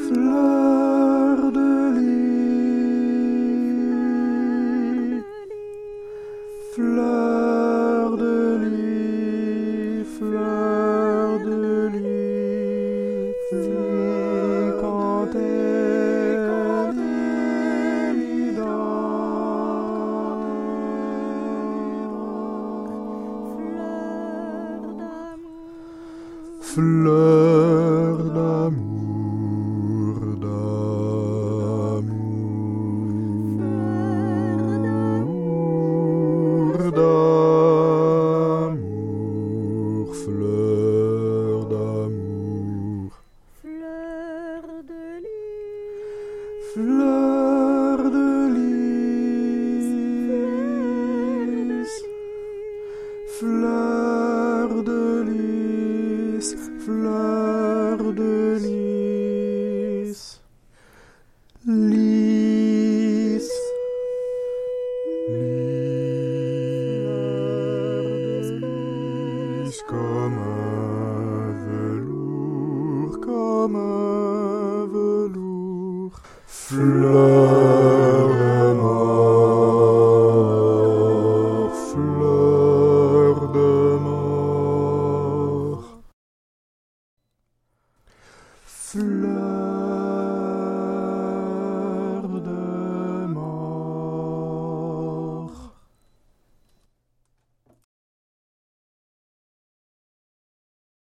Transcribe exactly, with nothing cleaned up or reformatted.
Fleur de lis, fleur de lis, fleur de lis, lis quand elle lit d'or. Fleur d'amour, d'amour, d'amour, fleur d'amour, fleur de lis, fleur de lis, fleur de lis, fleur de lis, lys, lys comme un velours, comme un velours, fleur de mort, fleur de mort, fleur